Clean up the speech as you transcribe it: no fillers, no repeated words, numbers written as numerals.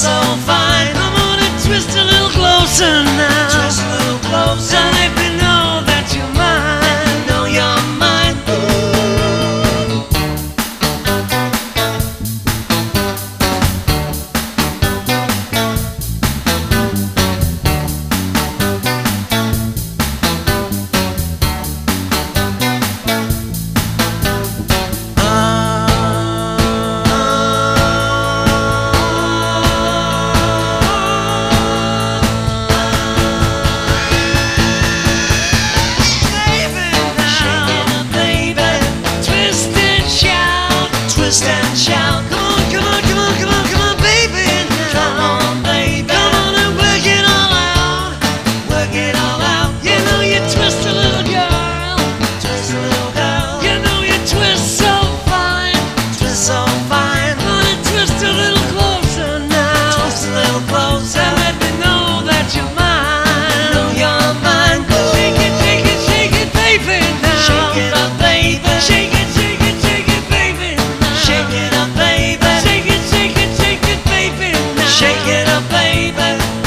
so fine. I'm gonna twist a little closer now. Twist a little closer. Now let me know that you're mine. Know you're mine. Twist and shout. Come on, come on, come on, come on, come on, baby. Now. Come on, baby. Come on and work it all out. Work it all out. You know you twist a little girl. Twist a little girl. You know you twist so fine. Twist so fine. Gonna twist a little closer now. Twist a little closer. Now let me know that you're mine. Know you're mine. Shake it, shake it, shake it, baby. Now. Shake it up, baby. Shake it, shake it, shake it, baby. Shake it up, baby. Shake it, shake it, shake it, baby. Now. Shake it up, baby.